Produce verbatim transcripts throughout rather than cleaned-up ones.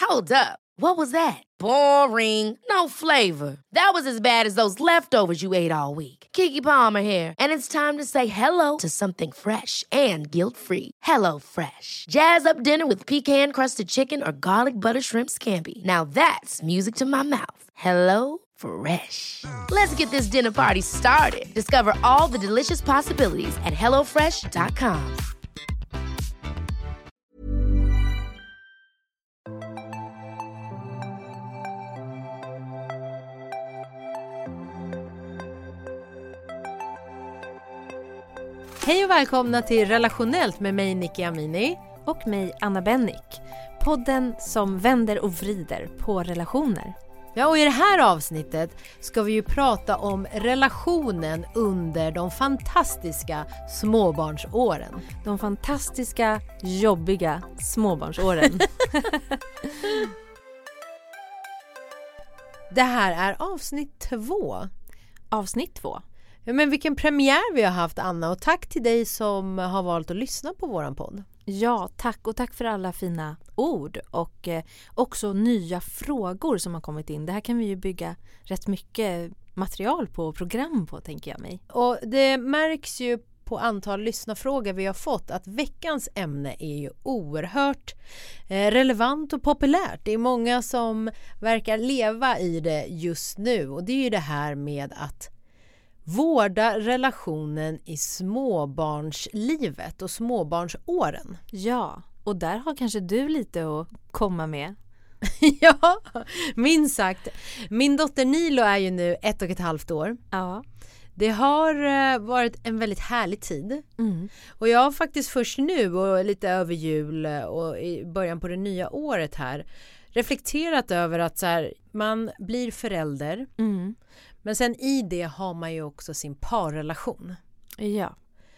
Hold up. What was that? Boring. No flavor. That was as bad as those leftovers you ate all week. Keke Palmer here, and it's time to say hello to something fresh and guilt-free. Hello Fresh. Jazz up dinner with pecan-crusted chicken or garlic butter shrimp scampi. Now that's music to my mouth. Hello Fresh. Let's get this dinner party started. Discover all the delicious possibilities at hello fresh dot com. Hej och välkomna till Relationellt med mig Nicky Amini och mig Anna Bennick. Podden som vänder och vrider på relationer. Ja, och i det här avsnittet ska vi ju prata om relationen under de fantastiska småbarnsåren. De fantastiska, jobbiga småbarnsåren. Det här är avsnitt två. Avsnitt två. Ja, men vilken premiär vi har haft, Anna, och tack till dig som har valt att lyssna på våran podd. Ja, tack och tack för alla fina ord och eh, också nya frågor som har kommit in. Det här kan vi ju bygga rätt mycket material på och program på, tänker jag mig. Och det märks ju på antal lyssnarfrågor vi har fått att veckans ämne är ju oerhört eh, relevant och populärt. Det är många som verkar leva i det just nu, och det är ju det här med att vårda relationen i småbarnslivet och småbarnsåren. Ja, och där har kanske du lite att komma med. Ja, minst sagt. Min dotter Nilo är ju nu ett och ett halvt år. Ja. Det har varit en väldigt härlig tid. Mm. Och jag har faktiskt först nu och lite över jul och i början på det nya året här reflekterat över att så här, man blir förälder. Mm. Men sen i det har man ju också sin parrelation. Ja.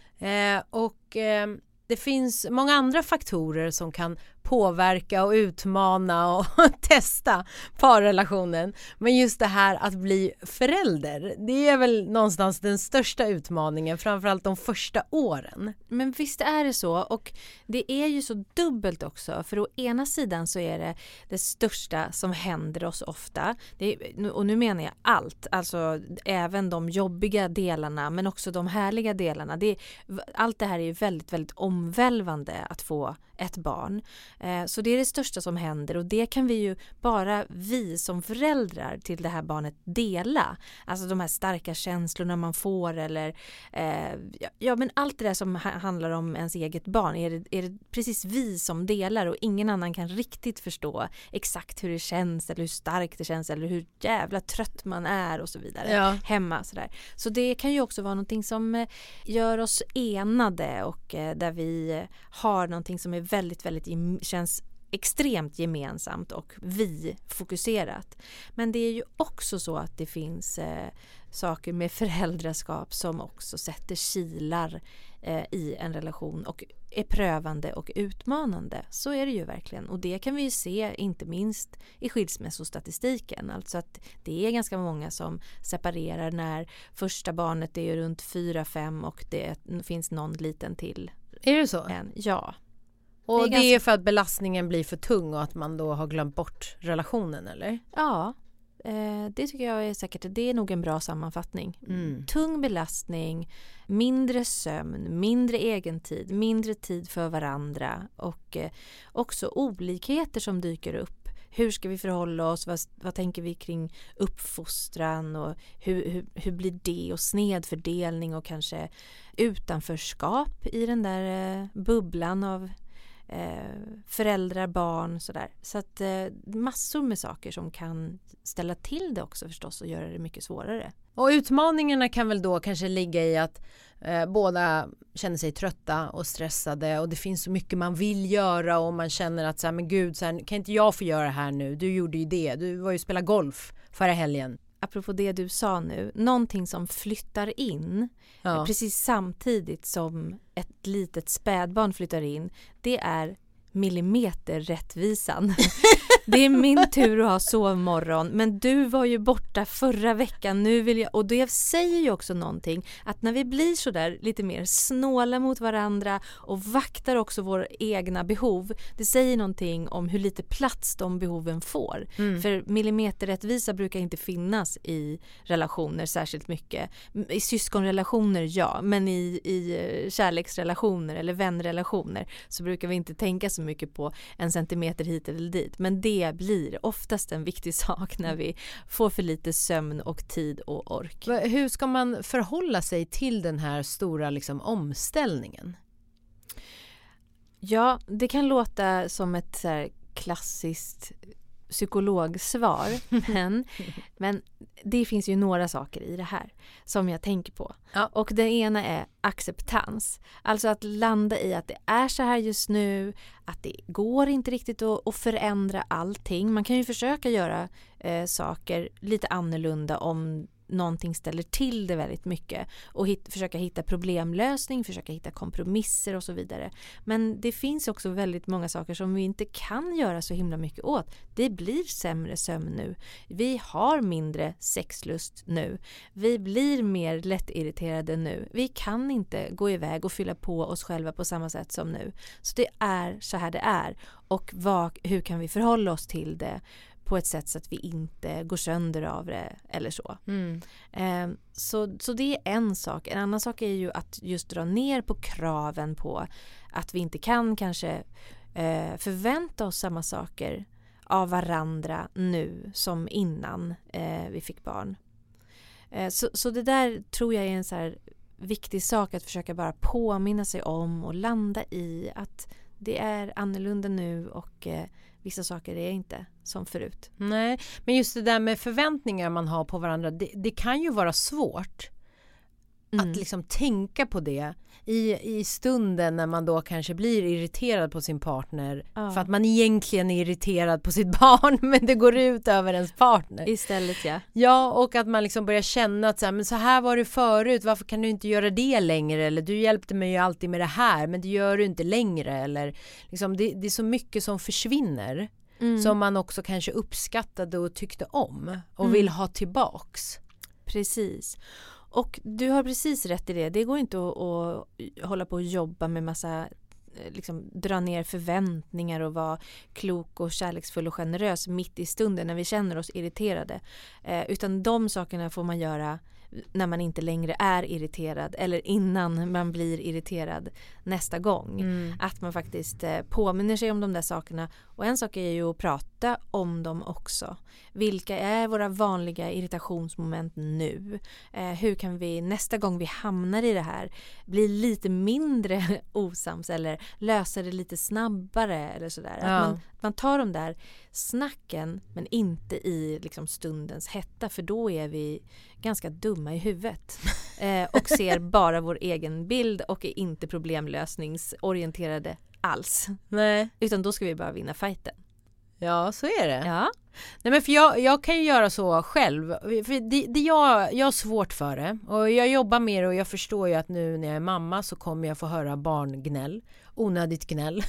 Eh, och eh, det finns många andra faktorer som kan påverka och utmana och testa parrelationen. Men just det här att bli förälder, det är väl någonstans den största utmaningen, framförallt de första åren. Men visst är det så, och det är ju så dubbelt också. För å ena sidan så är det det största som händer oss ofta. Det är, och nu menar jag allt, alltså även de jobbiga delarna men också de härliga delarna. Det är, allt det här är ju väldigt, väldigt omvälvande att få ett barn. Så det är det största som händer, och det kan vi ju bara vi som föräldrar till det här barnet dela. Alltså de här starka känslorna man får, eller eh, ja, men allt det där som ha- handlar om ens eget barn är det, är det precis vi som delar, och ingen annan kan riktigt förstå exakt hur det känns eller hur starkt det känns eller hur jävla trött man är och så vidare ja. hemma. Sådär. Så det kan ju också vara någonting som gör oss enade, och eh, där vi har någonting som är väldigt, väldigt känns extremt gemensamt och vi fokuserat. Men det är ju också så att det finns eh, saker med föräldraskap som också sätter kilar eh, i en relation och är prövande och utmanande. Så är det ju verkligen. Och det kan vi ju se inte minst i skilsmässostatistiken. Alltså att det är ganska många som separerar när första barnet är runt fyra fem och det finns någon liten till. Är det så? En. Ja. Och det är, ganska... det är för att belastningen blir för tung och att man då har glömt bort relationen, eller? Ja, eh, det tycker jag är säkert. Det är nog en bra sammanfattning. Mm. Tung belastning, mindre sömn, mindre egentid, mindre tid för varandra, och eh, också olikheter som dyker upp. Hur ska vi förhålla oss? Vad, vad tänker vi kring uppfostran? Och hur, hur, hur blir det? Och snedfördelning och kanske utanförskap i den där eh, bubblan av eh, föräldrar, barn, sådär. Så att eh, massor med saker som kan ställa till det också förstås och göra det mycket svårare. Och utmaningarna kan väl då kanske ligga i att eh, båda känner sig trötta och stressade, och det finns så mycket man vill göra, och man känner att så här, men gud, så här, kan inte jag få göra det här nu? Du gjorde ju det, du var ju spela golf förra helgen. Apropå det du sa nu, någonting som flyttar in ja. precis samtidigt som ett litet spädbarn flyttar in, det är millimeterrättvisan. Det är min tur att ha sovmorgon, men du var ju borta förra veckan, nu vill jag, och det säger ju också någonting, att när vi blir så där lite mer snåla mot varandra och vaktar också våra egna behov, det säger någonting om hur lite plats de behoven får. Mm. För millimeterrättvisa brukar inte finnas i relationer särskilt mycket. I syskonrelationer ja, men i, i kärleksrelationer eller vänrelationer så brukar vi inte tänka så mycket på en centimeter hit eller dit. Men det blir oftast en viktig sak när vi får för lite sömn och tid och ork. Hur ska man förhålla sig till den här stora liksom, omställningen? Ja, det kan låta som ett så här klassiskt psykologsvar, men, men det finns ju några saker i det här som jag tänker på. Ja. Och den ena är acceptans. Alltså att landa i att det är så här just nu, att det går inte riktigt att, att förändra allting. Man kan ju försöka göra eh, saker lite annorlunda om någonting ställer till det väldigt mycket och hit, försöka hitta problemlösning, försöka hitta kompromisser och så vidare. Men det finns också väldigt många saker som vi inte kan göra så himla mycket åt. Det blir sämre sömn nu. Vi har mindre sexlust nu. Vi blir mer lättirriterade nu. Vi kan inte gå iväg och fylla på oss själva på samma sätt som nu. Så det är så här det är. Och vad, hur kan vi förhålla oss till det på ett sätt så att vi inte går sönder av det eller så. Mm. Eh, så. Så det är en sak. En annan sak är ju att just dra ner på kraven på att vi inte kan kanske eh, förvänta oss samma saker av varandra nu som innan eh, vi fick barn. Eh, så, så det där tror jag är en så här viktig sak att försöka bara påminna sig om och landa i att det är annorlunda nu och eh, vissa saker är inte som förut. Nej, men just det där med förväntningar man har på varandra, det, det kan ju vara svårt mm. att liksom tänka på det i, i stunden när man då kanske blir irriterad på sin partner ja. För att man egentligen är irriterad på sitt barn men det går ut över ens partner. Istället ja. Ja, och att man liksom börjar känna att så här, men så här var det förut, varför kan du inte göra det längre? Eller du hjälpte mig ju alltid med det här men det gör du inte längre. Eller liksom, det, det är så mycket som försvinner mm. som man också kanske uppskattade och tyckte om och mm. vill ha tillbaks. Precis. Och du har precis rätt i det. Det går inte att, att hålla på och jobba med massa, liksom dra ner förväntningar och vara klok och kärleksfull och generös mitt i stunden när vi känner oss irriterade. Eh, utan de sakerna får man göra när man inte längre är irriterad eller innan man blir irriterad nästa gång. Mm. Att man faktiskt eh, påminner sig om de där sakerna. Och en sak är ju att prata om dem också. Vilka är våra vanliga irritationsmoment nu? Eh, hur kan vi nästa gång vi hamnar i det här bli lite mindre osams eller lösa det lite snabbare eller sådär. Ja. Att man, man tar de där snacken men inte i liksom stundens hetta för då är vi ganska dumma i huvudet eh, och ser bara vår egen bild och är inte problemlösningsorienterade alls. Nej. Utan då ska vi bara vinna fighten. Ja, så är det. Ja. Nej, men för jag, jag kan ju göra så själv. För det, det jag, jag har svårt för det. Och jag jobbar med det och jag förstår ju att nu när jag är mamma så kommer jag få höra barngnäll. Onödigt gnäll.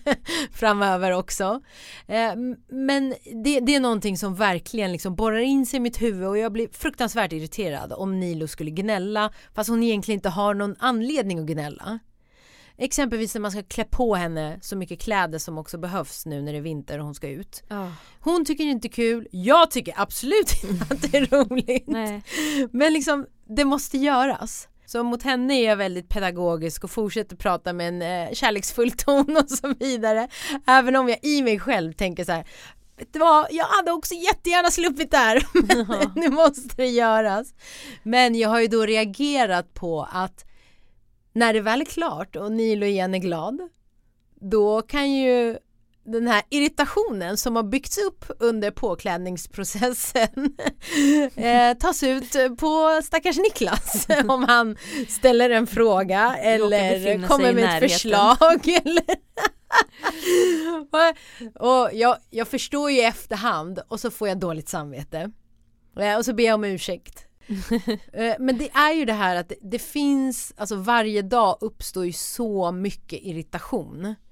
Framöver också. Eh, men det, det är någonting som verkligen liksom borrar in sig i mitt huvud och jag blir fruktansvärt irriterad om Nilo skulle gnälla fast hon egentligen inte har någon anledning att gnälla. Exempelvis när man ska klä på henne så mycket kläder som också behövs nu när det är vinter och hon ska ut. Oh. Hon tycker inte kul. Jag tycker absolut inte att det är roligt. Nej. Men liksom, det måste göras. Så mot henne är jag väldigt pedagogisk och fortsätter prata med en eh, kärleksfull ton och så vidare. Även om jag i mig själv tänker så här, vet du vad, jag hade också jättegärna sluppit där. Men oh. nu måste det göras. Men jag har ju då reagerat på att när det väl är klart och Nilo igen är glad, då kan ju den här irritationen som har byggts upp under påklädningsprocessen eh, tas ut på stackars Niklas om han ställer en fråga eller kommer med ett förslag. Eller och jag, jag förstår ju i efterhand och så får jag dåligt samvete. Och så ber jag om ursäkt. Men det är ju det här att det, det finns, alltså varje dag uppstår ju så mycket irritation.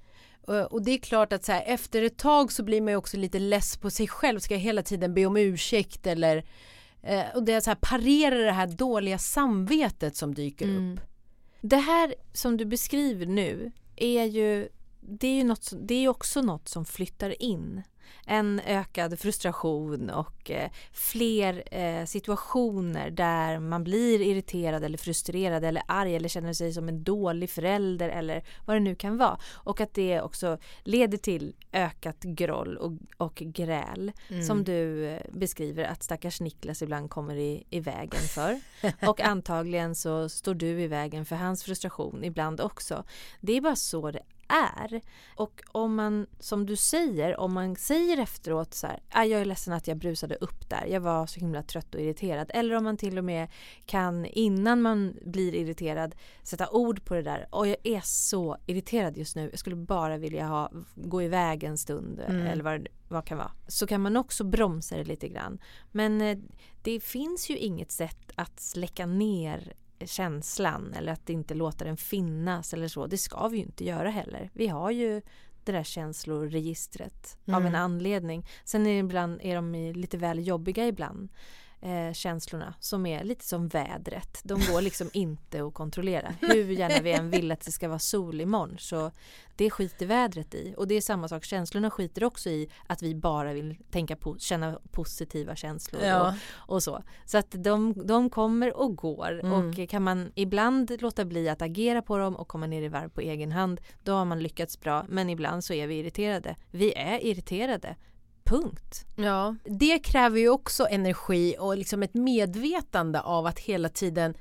Och det är klart att så här, efter ett tag så blir man ju också lite less på sig själv. Ska jag hela tiden be om ursäkt eller eh, och det är så här, parera det här dåliga samvetet som dyker mm. upp. Det här som du beskriver nu är ju det är ju något, det är också något som flyttar in. En ökad frustration och eh, fler eh, situationer där man blir irriterad eller frustrerad eller arg eller känner sig som en dålig förälder eller vad det nu kan vara. Och att det också leder till ökat groll och, och gräl mm. som du eh, beskriver att stackars Niklas ibland kommer i, i vägen för. Och antagligen så står du i vägen för hans frustration ibland också. Det är bara så det är. Och om man, som du säger, om man säger efteråt så här, jag är ledsen att jag brusade upp där, jag var så himla trött och irriterad, eller om man till och med kan innan man blir irriterad sätta ord på det där, och jag är så irriterad just nu, jag skulle bara vilja ha, gå iväg en stund mm. eller vad, vad kan vara, så kan man också bromsa det lite grann. Men eh, det finns ju inget sätt att släcka ner känslan eller att inte låta den finnas eller så. Det ska vi ju inte göra heller. Vi har ju det där känsloregistret mm. av en anledning. Sen är, ibland, är de lite väl jobbiga ibland. Eh, känslorna som är lite som vädret. De går liksom inte att kontrollera. Hur gärna vi än vill att det ska vara sol imorgon, så det skiter vädret i. Och det är samma sak, känslorna skiter också i att vi bara vill tänka på, känna positiva känslor ja. och, och så. Så att de, de kommer och går mm. och kan man ibland låta bli att agera på dem och komma ner i varv på egen hand, då har man lyckats bra. Men ibland så är vi irriterade. Vi är irriterade. Punkt. Ja, det kräver ju också energi och liksom ett medvetande av att hela tiden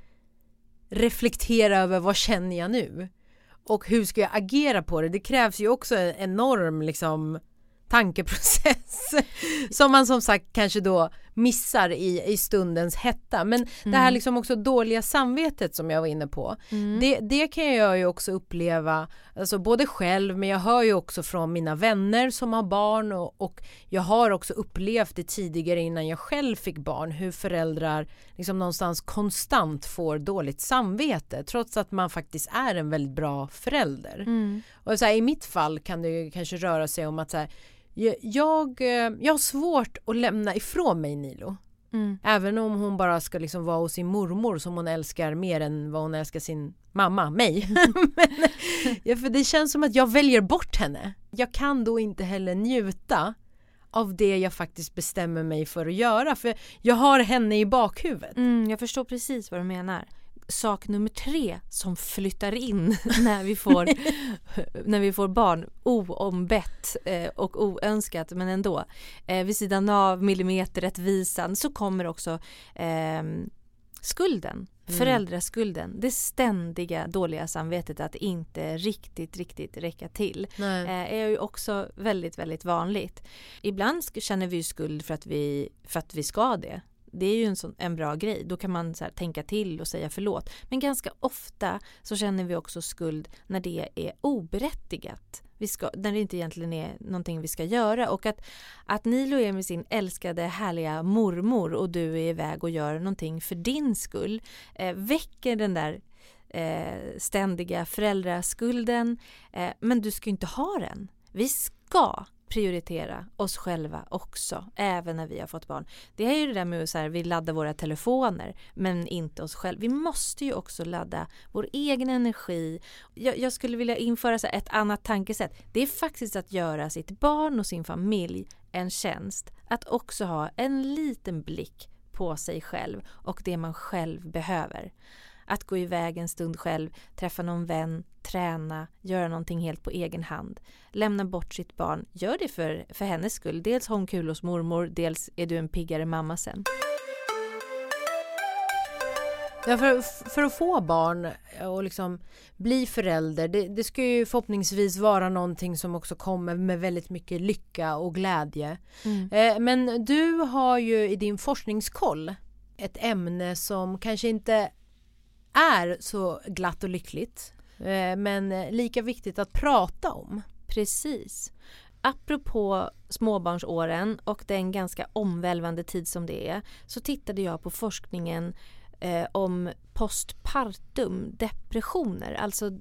reflektera över vad känner jag nu och hur ska jag agera på det. Det krävs ju också en enorm liksom tankeprocess som man som sagt kanske då missar i, i stundens hetta. Men mm. det här liksom också dåliga samvetet som jag var inne på, mm. det, det kan jag ju också uppleva alltså både själv, men jag hör ju också från mina vänner som har barn och, och jag har också upplevt det tidigare innan jag själv fick barn, hur föräldrar liksom någonstans konstant får dåligt samvete trots att man faktiskt är en väldigt bra förälder. Mm. Och så här, i mitt fall kan det ju kanske röra sig om att så här, Jag, jag har svårt att lämna ifrån mig Nilo. Mm. Även om hon bara ska liksom vara hos sin mormor som hon älskar mer än vad hon älskar sin mamma, mig. Men, ja, för det känns som att jag väljer bort henne. Jag kan då inte heller njuta av det jag faktiskt bestämmer mig för att göra. För jag har henne i bakhuvudet. Mm, jag förstår precis vad du menar. Sak nummer tre som flyttar in när vi får, när vi får barn oombett eh, och oönskat, men ändå eh, vid sidan av millimeterrättvisan så kommer också eh, skulden, mm. föräldraskulden, det ständiga dåliga samvetet att inte riktigt, riktigt räcka till eh, är ju också väldigt, väldigt vanligt. Ibland känner vi ju skuld för att vi, för att vi ska det. Det är ju en, sån, en bra grej. Då kan man så här, tänka till och säga förlåt. Men ganska ofta så känner vi också skuld när det är oberättigat. Vi ska, när det inte egentligen är någonting vi ska göra. Och att, att Nilo är med sin älskade härliga mormor och du är iväg och gör någonting för din skull eh, väcker den där eh, ständiga föräldraskulden. Eh, men du ska inte ha den. Vi ska prioritera oss själva också, även när vi har fått barn. Det är ju det där med att så här, vi laddar våra telefoner, men inte oss själva. Vi måste ju också ladda vår egen energi. Jag, jag skulle vilja införa så här, ett annat tankesätt. Det är faktiskt att göra sitt barn och sin familj en tjänst. Att också ha en liten blick på sig själv och det man själv behöver. Att gå iväg en stund själv, träffa någon vän, träna, göra någonting helt på egen hand. Lämna bort sitt barn. Gör det för, för hennes skull. Dels har hon kul hos mormor, dels är du en piggare mamma sen. Ja, för, för att få barn och liksom bli förälder, det, det ska ju förhoppningsvis vara någonting som också kommer med väldigt mycket lycka och glädje. Mm. Eh, men du har ju i din forskningskoll ett ämne som kanske inte är så glatt och lyckligt, men lika viktigt att prata om. Precis. Apropå småbarnsåren och den ganska omvälvande tid som det är, så tittade jag på forskningen eh, om postpartum depressioner, alltså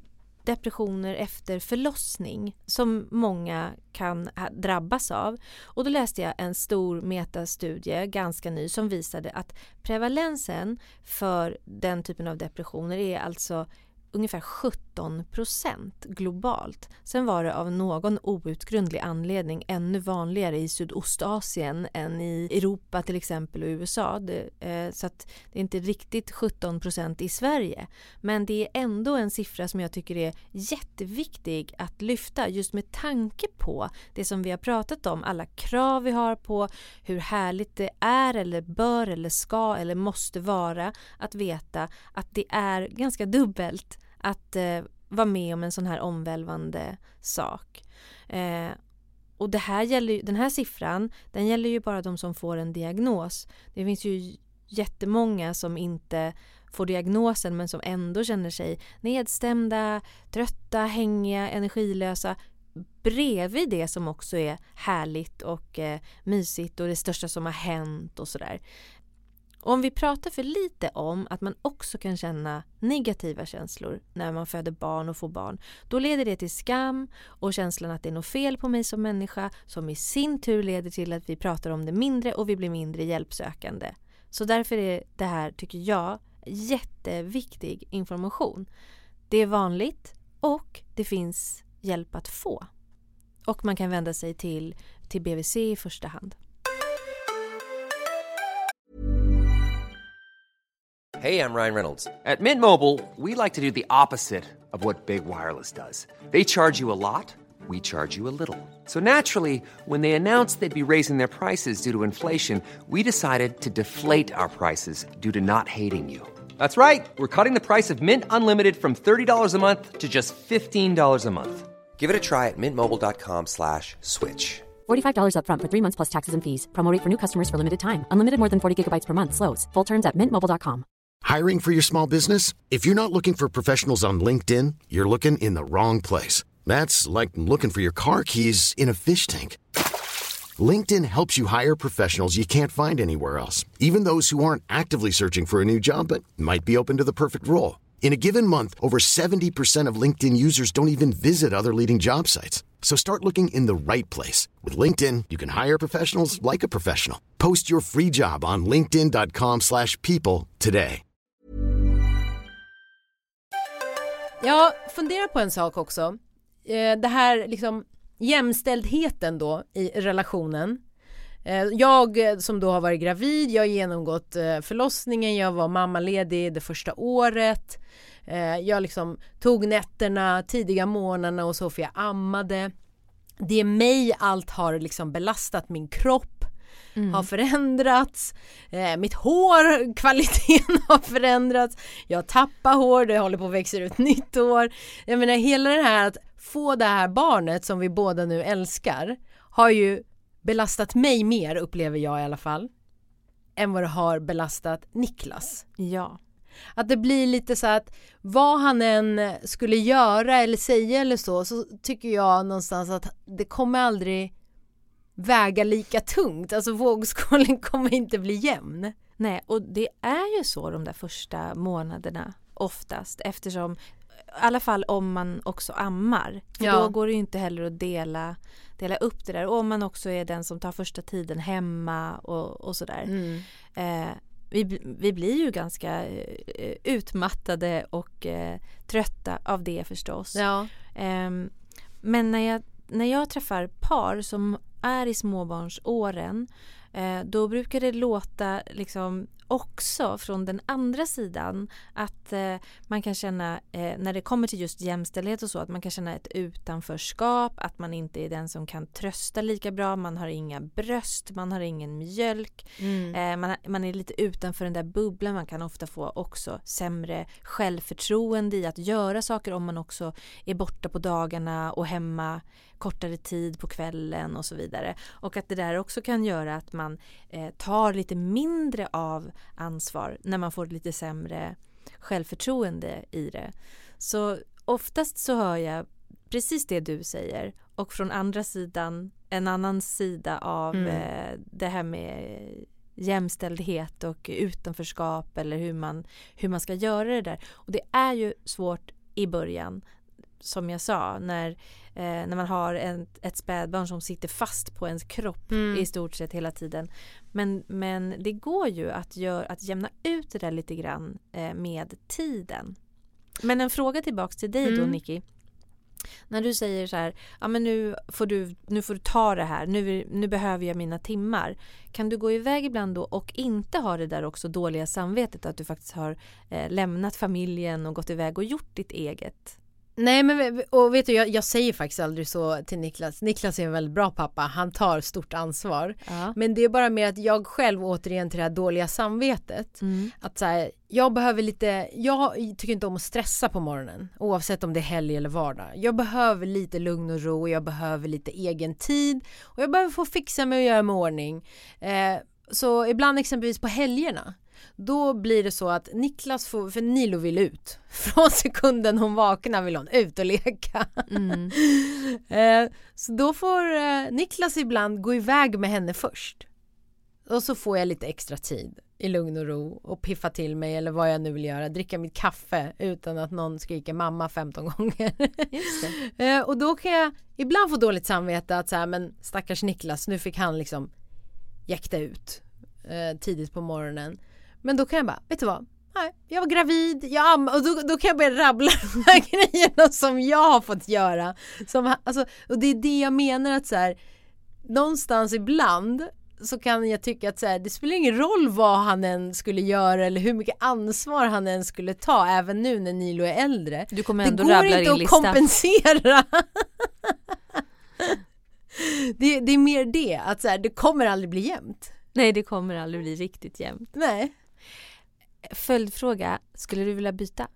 depressioner efter förlossning som många kan drabbas av. Och då läste jag en stor metastudie ganska ny som visade att prevalensen för den typen av depressioner är alltså ungefär sjutton procent globalt. Sen var det av någon outgrundlig anledning ännu vanligare i Sydostasien än i Europa till exempel och U S A. Det, eh, så att det är inte riktigt sjutton procent i Sverige. Men det är ändå en siffra som jag tycker är jätteviktig att lyfta just med tanke på det som vi har pratat om. Alla krav vi har på hur härligt det är eller bör eller ska eller måste vara att veta att det är ganska dubbelt att eh, vara med om en sån här omvälvande sak. Eh, och det här gäller, den här siffran, den gäller ju bara de som får en diagnos. Det finns ju jättemånga som inte får diagnosen men som ändå känner sig nedstämda, trötta, hängiga, energilösa. Bredvid det som också är härligt och eh, mysigt och det största som har hänt och sådär. Om vi pratar för lite om att man också kan känna negativa känslor när man föder barn och får barn, då leder det till skam och känslan att det är något fel på mig som människa, som i sin tur leder till att vi pratar om det mindre och vi blir mindre hjälpsökande. Så därför är det här, tycker jag, jätteviktig information. Det är vanligt och det finns hjälp att få. Och man kan vända sig till, till B V C i första hand. Hey, I'm Ryan Reynolds. At Mint Mobile, we like to do the opposite of what Big Wireless does. They charge you a lot, we charge you a little. So naturally, when they announced they'd be raising their prices due to inflation, we decided to deflate our prices due to not hating you. That's right. We're cutting the price of Mint Unlimited from thirty dollars a month to just fifteen dollars a month. Give it a try at mintmobile.com slash switch. forty-five dollars up front for three months plus taxes and fees. Promo rate for new customers for limited time. Unlimited more than forty gigabytes per month slows. Full terms at mint mobile dot com. Hiring for your small business? If you're not looking for professionals on LinkedIn, you're looking in the wrong place. That's like looking for your car keys in a fish tank. LinkedIn helps you hire professionals you can't find anywhere else, even those who aren't actively searching for a new job but might be open to the perfect role. In a given month, over seventy percent of LinkedIn users don't even visit other leading job sites. So start looking in the right place. With LinkedIn, you can hire professionals like a professional. Post your free job on linkedin dot com slash people today. Jag funderar på en sak också. Det här liksom jämställdheten då i relationen. Jag som då har varit gravid, jag har genomgått förlossningen, jag var mammaledig det första året. Jag liksom tog nätterna, tidiga morgnarna och Sofia ammade. Det är mig allt har liksom belastat, min kropp mm. har förändrats. Mitt hår, kvaliteten har förändrats. Jag tappar hår, det håller på att växa ut nytt hår. Jag menar hela det här att få det här barnet som vi båda nu älskar har ju belastat mig mer, upplever jag i alla fall, än vad det har belastat Niklas. Ja. Att det blir lite så att vad han än skulle göra eller säga eller så, så tycker jag någonstans att det kommer aldrig väga lika tungt. Alltså vågskålen kommer inte bli jämn. Nej, och det är ju så de där första månaderna oftast, eftersom i alla fall om man också ammar. För ja. Då går det ju inte heller att dela, dela upp det där. Och om man också är den som tar första tiden hemma och, och sådär. Mm. Eh, vi, vi blir ju ganska eh, utmattade och eh, trötta av det förstås. Ja. Eh, men när jag, när jag träffar par som är i småbarnsåren, eh, då brukar det låta liksom också från den andra sidan att eh, man kan känna eh, när det kommer till just jämställdhet och så, att man kan känna ett utanförskap, att man inte är den som kan trösta lika bra, man har inga bröst, man har ingen mjölk, mm. eh, man, man är lite utanför den där bubblan, man kan ofta få också sämre självförtroende i att göra saker om man också är borta på dagarna och hemma kortare tid på kvällen och så vidare. Och att det där också kan göra att man eh, tar lite mindre av ansvar när man får lite sämre självförtroende i det. Så oftast så hör jag precis det du säger, och från andra sidan en annan sida av mm. eh, det här med jämställdhet och utanförskap eller hur man, hur man ska göra det där. Och det är ju svårt i början. som jag sa, när, eh, när man har en, ett spädbarn som sitter fast på ens kropp Mm. i stort sett hela tiden. Men, men det går ju att, gör, att jämna ut det där lite grann eh, med tiden. Men en fråga tillbaks till dig då, Mm. Nicky. När du säger så här, ja men nu får du, nu får du ta det här, nu, nu behöver jag mina timmar. Kan du gå iväg ibland då och inte ha det där också dåliga samvetet att du faktiskt har eh, lämnat familjen och gått iväg och gjort ditt eget? Nej, men och vet du, jag, jag säger faktiskt aldrig så till Niklas. Niklas är en väldigt bra pappa, han tar stort ansvar. Ja. Men det är bara mer att jag själv återigen till det här dåliga samvetet. Mm. Att så här, jag behöver lite, jag tycker inte om att stressa på morgonen. Oavsett om det är helg eller vardag. Jag behöver lite lugn och ro och jag behöver lite egen tid. Och jag behöver få fixa mig och göra mig i ordning. Eh, så ibland exempelvis på helgerna. Då blir det så att Niklas får, för Nilo vill ut. Från sekunden hon vaknar vill hon ut och leka. Mm. eh, så då får eh, Niklas ibland gå iväg med henne först. Och så får jag lite extra tid i lugn och ro och piffa till mig eller vad jag nu vill göra. Dricka mitt kaffe utan att någon skriker mamma femton gånger. Just det. eh, och då kan jag ibland få dåligt samvete att så här, men stackars Niklas, nu fick han liksom jäkta ut eh, tidigt på morgonen. Men då kan jag bara, vet du vad? Nej, jag var gravid, jag am- och då, då kan jag börja rabbla de här grejerna som jag har fått göra. Som, alltså, och det är det jag menar att så här, någonstans ibland så kan jag tycka att så här, det spelar ingen roll vad han än skulle göra eller hur mycket ansvar han än skulle ta, även nu när Nilo är äldre. Du kommer Det ändå går rabbla inte din att lista. kompensera. det, det är mer det, att så här, det kommer aldrig bli jämnt. Nej, det kommer aldrig bli riktigt jämnt. Nej. Följdfråga, skulle du vilja byta?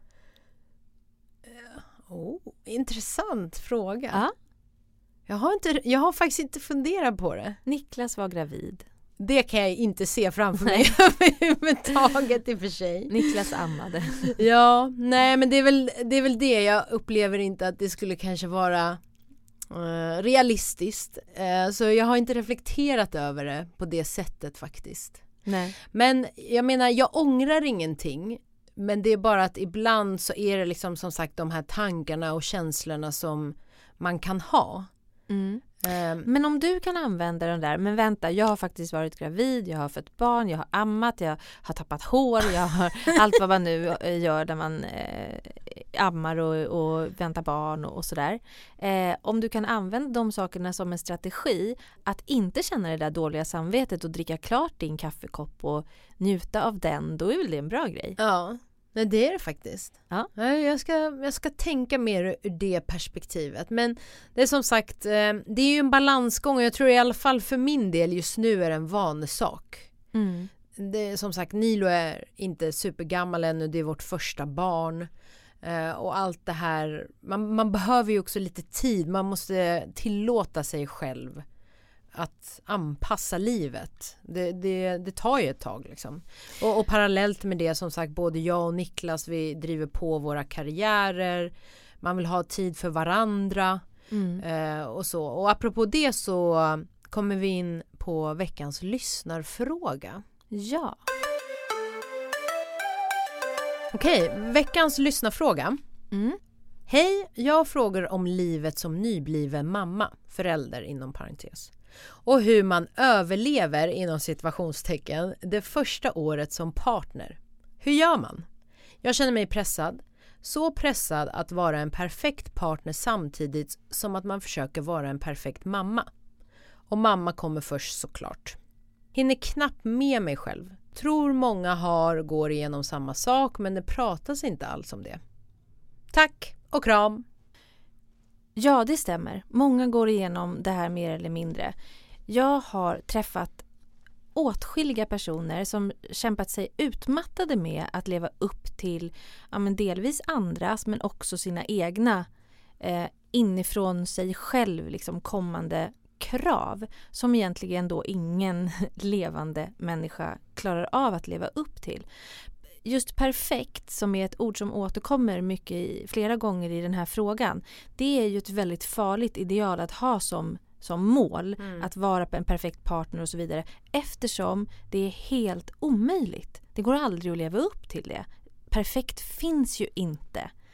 Oh, intressant fråga. Ja. Jag har, inte, jag har faktiskt inte funderat på det. Niklas var gravid. Det kan jag inte se framför mig överhuvudtaget i och för sig. Niklas ammade. Ja, nej men det är, väl, det är väl det jag upplever inte att det skulle kanske vara uh, realistiskt. Uh, så jag har inte reflekterat över det på det sättet faktiskt. Nej. Men jag menar, jag ångrar ingenting. Men det är bara att ibland så är det liksom som sagt de här tankarna och känslorna som man kan ha. Mm. Um, Men om du kan använda den där, men vänta, jag har faktiskt varit gravid, jag har fått barn, jag har ammat, jag har tappat hår, jag har allt vad man nu gör när man eh, ammar och, och väntar barn och, och sådär. Eh, om du kan använda de sakerna som en strategi, att inte känna det där dåliga samvetet och dricka klart din kaffekopp och njuta av den, då är väl det en bra grej. ja, nej, det är det faktiskt. Ja. Jag ska, jag ska tänka mer ur det perspektivet. Men det är som sagt, det är ju en balansgång och jag tror i alla fall för min del just nu är det en vanesak. Mm. Det är som sagt, Nilo är inte supergammal ännu, det är vårt första barn. Och allt det här, man, man behöver ju också lite tid, man måste tillåta sig själv att anpassa livet. Det, det, det tar ju ett tag liksom. Och, och parallellt med det som sagt, både jag och Niklas, vi driver på våra karriärer. Man vill ha tid för varandra. Mm. Eh, och så. Och apropå det så kommer vi in på veckans lyssnarfråga. Ja. Okej, veckans lyssnarfråga. Mm. Hej, jag frågar om livet som nybliven mamma, förälder inom parentes. Och hur man överlever inom situationstecken det första året som partner. Hur gör man? Jag känner mig pressad. Så pressad att vara en perfekt partner samtidigt som att man försöker vara en perfekt mamma. Och mamma kommer först såklart. Hinner knappt med mig själv. Tror många har, går igenom samma sak men det pratas inte alls om det. Tack och kram! Ja, det stämmer. Många går igenom det här mer eller mindre. Jag har träffat åtskilliga personer som kämpat sig utmattade med att leva upp till ja, men delvis andras men också sina egna eh, inifrån sig själv liksom kommande krav som egentligen då ingen levande människa klarar av att leva upp till. Just perfekt, som är ett ord som återkommer mycket i, flera gånger i den här frågan, det är ju ett väldigt farligt ideal att ha som, som mål, mm. att vara en perfekt partner och så vidare, eftersom det är helt omöjligt. Det går aldrig att leva upp till det. Perfekt finns ju inte.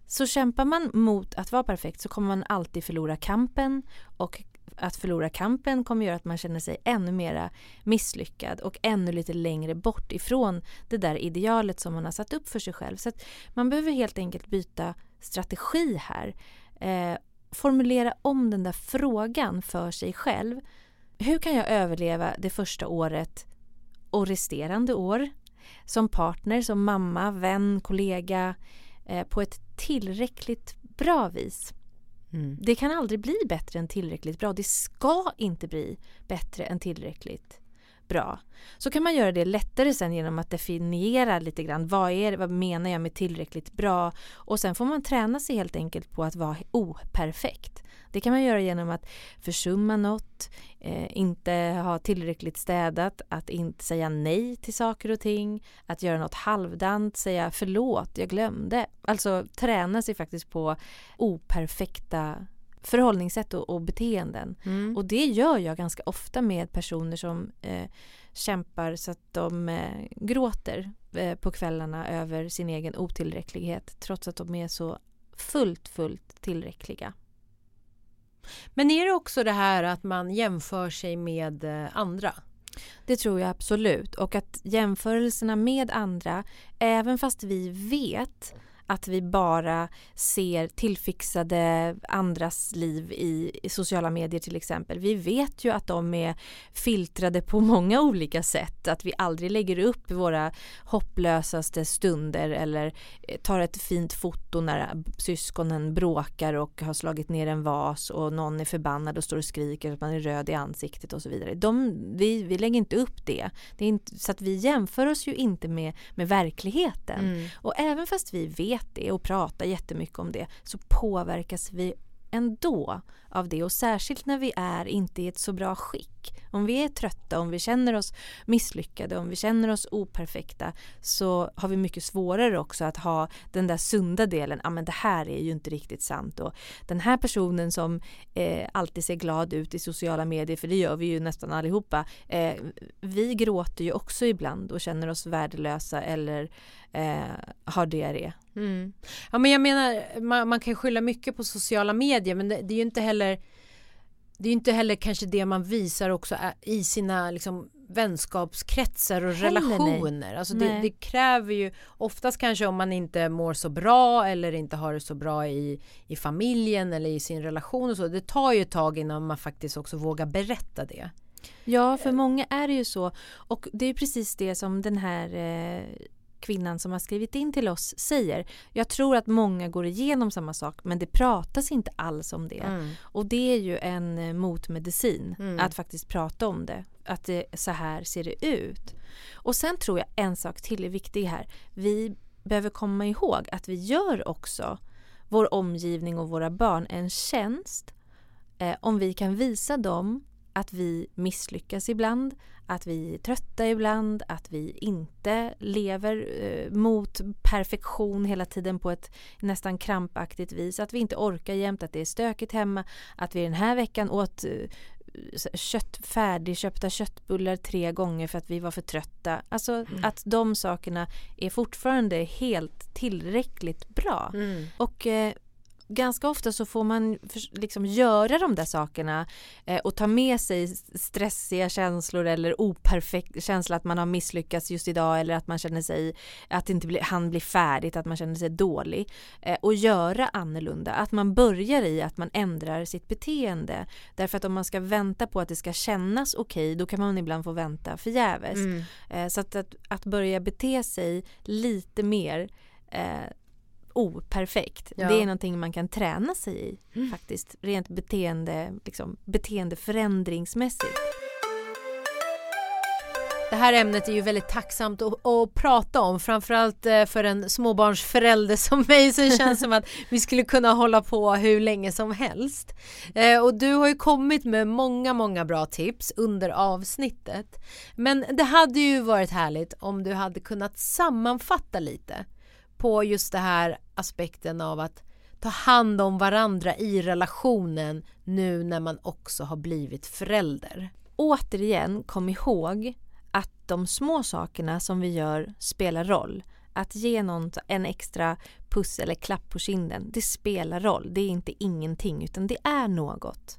Så kämpar man mot att vara perfekt så kommer man alltid förlora kampen, och att förlora kampen kommer göra att man känner sig ännu mer misslyckad och ännu lite längre bort ifrån det där idealet som man har satt upp för sig själv. Så att man behöver helt enkelt byta strategi här. Eh, formulera om den där frågan för sig själv. Hur kan jag överleva det första året och resterande år som partner, som mamma, vän, kollega eh, på ett tillräckligt bra vis? Mm. Det kan aldrig bli bättre än tillräckligt bra. Det ska inte bli bättre än tillräckligt bra. Så kan man göra det lättare sen genom att definiera lite grann. Vad är det, vad menar jag med tillräckligt bra? Och sen får man träna sig helt enkelt på att vara operfekt. Det kan man göra genom att försumma något, eh, inte ha tillräckligt städat, att inte säga nej till saker och ting, att göra något halvdant, säga förlåt, jag glömde. Alltså träna sig faktiskt på operfekta förhållningssätt och, och beteenden. Mm. Och det gör jag ganska ofta med personer som eh, kämpar så att de eh, gråter eh, på kvällarna över sin egen otillräcklighet, trots att de är så fullt, fullt tillräckliga. Men är det också det här att man jämför sig med andra? Det tror jag absolut. Och att jämförelserna med andra, även fast vi vet att vi bara ser tillfixade andras liv i, i sociala medier till exempel. Vi vet ju att de är filtrade på många olika sätt. Att vi aldrig lägger upp våra hopplösaste stunder eller tar ett fint foto när syskonen bråkar och har slagit ner en vas och någon är förbannad och står och skriker att man är röd i ansiktet och så vidare. De, vi, vi lägger inte upp det. Det är inte, så att vi jämför oss ju inte med, med verkligheten. Mm. Och även fast vi vet det och pratar jättemycket om det, så påverkas vi ändå av det, och särskilt när vi är inte i ett så bra skick. Om vi är trötta, om vi känner oss misslyckade, om vi känner oss operfekta, så har vi mycket svårare också att ha den där sunda delen. Ja, men det här är ju inte riktigt sant, och den här personen som eh, alltid ser glad ut i sociala medier, för det gör vi ju nästan allihopa, eh, vi gråter ju också ibland och känner oss värdelösa eller eh, har diarré. Mm. Ja, men jag menar, man, man kan skylla mycket på sociala medier, men det, det är ju inte heller det är ju inte heller kanske det man visar också i sina liksom vänskapskretsar och heller, relationer. Nej. Alltså det, det kräver ju oftast, kanske om man inte mår så bra eller inte har det så bra i, i familjen eller i sin relation och så. Det tar ju ett tag innan man faktiskt också vågar berätta det. Ja, för många är det ju så. Och det är precis det som den här eh, kvinnan som har skrivit in till oss säger. Jag tror att många går igenom samma sak, men det pratas inte alls om det. Mm. Och det är ju en motmedicin, mm. att faktiskt prata om det. Att det, så här ser det ut. Och sen tror jag en sak till är viktig här. Vi behöver komma ihåg att vi gör också vår omgivning och våra barn en tjänst eh, om vi kan visa dem att vi misslyckas ibland, att vi är trötta ibland, att vi inte lever eh, mot perfektion hela tiden på ett nästan krampaktigt vis, att vi inte orkar jämt, att det är stökigt hemma, att vi den här veckan åt eh, kött, färdigköpta köttbullar tre gånger för att vi var för trötta. Alltså mm. att de sakerna är fortfarande helt tillräckligt bra. Mm. Och eh, ganska ofta så får man liksom göra de där sakerna eh, och ta med sig stressiga känslor eller operfekt känsla att man har misslyckats just idag, eller att man känner sig att det inte blir, han blir färdigt, att man känner sig dålig, eh, och göra annorlunda. Att man börjar i att man ändrar sitt beteende. Därför att om man ska vänta på att det ska kännas okej, då kan man ibland få vänta förgäves. Mm. Eh, så att, att, att börja bete sig lite mer eh, operfekt. Ja. Det är någonting man kan träna sig i mm. faktiskt. Rent beteende, liksom, beteendeförändringsmässigt. Det här ämnet är ju väldigt tacksamt att, att prata om. Framförallt för en småbarnsförälder som mig, så det känns som att vi skulle kunna hålla på hur länge som helst. Och du har ju kommit med många, många bra tips under avsnittet. Men det hade ju varit härligt om du hade kunnat sammanfatta lite på just det här aspekten av att ta hand om varandra i relationen nu när man också har blivit förälder. Återigen, kom ihåg att de små sakerna som vi gör spelar roll. att ge någon en extra puss eller klapp på kinden, det spelar roll. Det är inte ingenting utan det är något.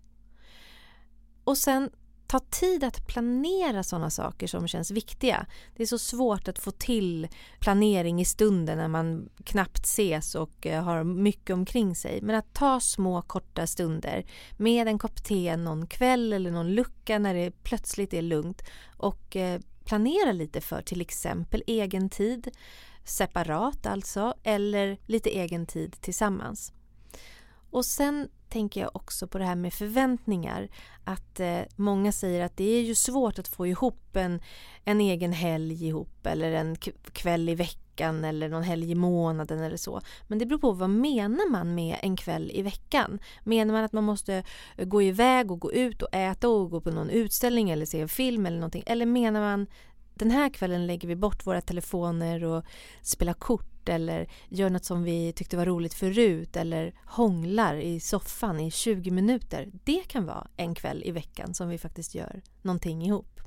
Och sen ta tid att planera sådana saker som känns viktiga. Det är så svårt att få till planering i stunden när man knappt ses och har mycket omkring sig. Men att ta små korta stunder med en kopp te någon kväll eller någon lucka när det plötsligt är lugnt och planera lite för till exempel egen tid, separat alltså, eller lite egen tid tillsammans. Och sen tänker jag också på det här med förväntningar. Att eh, många säger att det är ju svårt att få ihop en, en egen helg ihop eller en k- kväll i veckan eller någon helg i månaden eller så. Men det beror på vad menar man med en kväll i veckan? Menar man att man måste gå iväg och gå ut och äta och gå på någon utställning eller se en film eller någonting? Eller menar man den här kvällen lägger vi bort våra telefoner och spelar kort eller gör något som vi tyckte var roligt förut eller hånglar i soffan i tjugo minuter. Det kan vara en kväll i veckan som vi faktiskt gör någonting ihop.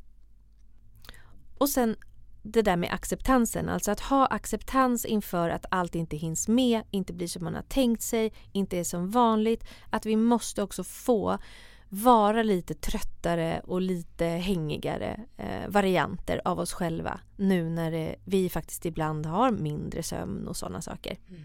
Och sen det där med acceptansen, alltså att ha acceptans inför att allt inte hinns med, inte blir som man har tänkt sig, inte är som vanligt, att vi måste också få vara lite tröttare och lite hängigare eh, varianter av oss själva nu när det, vi faktiskt ibland har mindre sömn och sådana saker. Mm.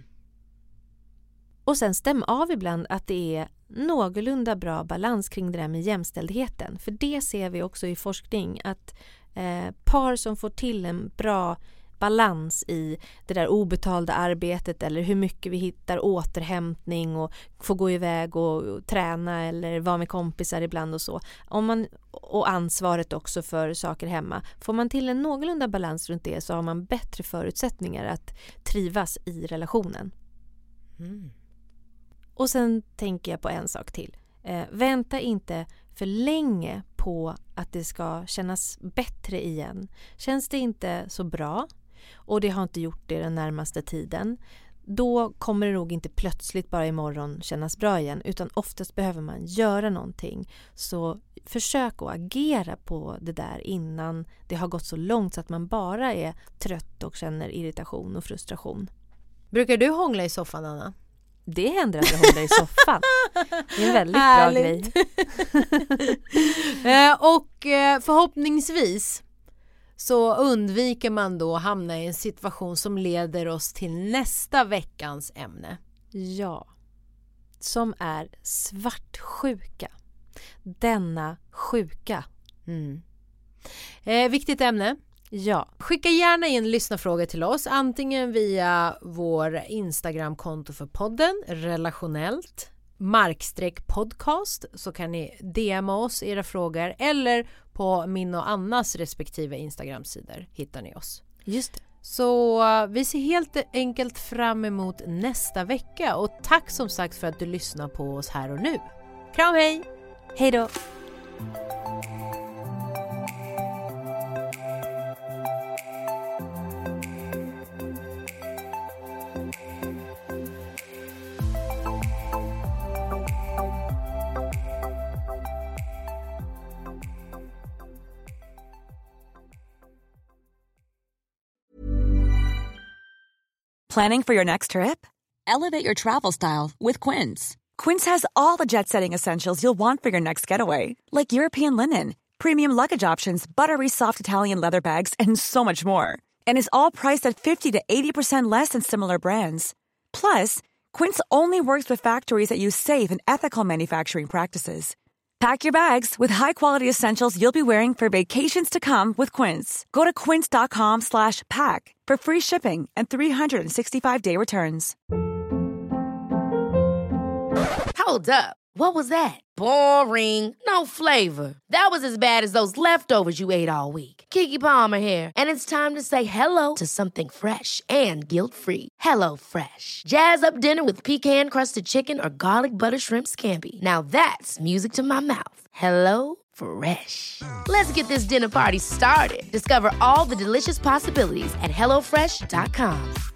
Och sen stäm av ibland att det är någorlunda bra balans kring det där med jämställdheten. För det ser vi också i forskning att eh, par som får till en bra balans i det där obetalda arbetet eller hur mycket vi hittar återhämtning och får gå iväg och, och träna eller vara med kompisar ibland och så. Om man, och ansvaret också för saker hemma. Får man till en någorlunda balans runt det så har man bättre förutsättningar att trivas i relationen. Mm. Och sen tänker jag på en sak till. Eh, vänta inte för länge på att det ska kännas bättre igen. Känns det inte så bra och det har inte gjort det den närmaste tiden, då kommer det nog inte plötsligt bara imorgon kännas bra igen, utan oftast behöver man göra någonting. Så försök att agera på det där innan det har gått så långt så att man bara är trött och känner irritation och frustration. Brukar du hångla i soffan, Anna? Det händer att jag håller i soffan. Det är en väldigt bra grej. Och förhoppningsvis så undviker man då hamna i en situation som leder oss till nästa veckans ämne. Ja, som är svartsjuka. Denna sjuka. Mm. Eh, viktigt ämne. Ja. Skicka gärna in lyssnarfrågor till oss, antingen via vår Instagram-konto för podden, relationellt, markstreck podcast, så kan ni D M oss era frågor, eller på min och Annas respektive Instagram-sidor hittar ni oss. Just det. Så uh, vi ser helt enkelt fram emot nästa vecka, och tack som sagt för att du lyssnar på oss här och nu. Kram, hej! Hej då! Planning for your next trip? Elevate your travel style with Quince. Quince has all the jet-setting essentials you'll want for your next getaway, like European linen, premium luggage options, buttery soft Italian leather bags, and so much more. And is all priced at fifty to eighty percent less than similar brands. Plus, Quince only works with factories that use safe and ethical manufacturing practices. Pack your bags with high-quality essentials you'll be wearing for vacations to come with Quince. Go to quince.com slash pack for free shipping and three sixty-five day returns. Hold up. What was that? Boring. No flavor. That was as bad as those leftovers you ate all week. Keke Palmer here, and it's time to say hello to something fresh and guilt-free. Hello Fresh. Jazz up dinner with pecan-crusted chicken or garlic butter shrimp scampi. Now that's music to my mouth. Hello Fresh. Let's get this dinner party started. Discover all the delicious possibilities at hello fresh dot com.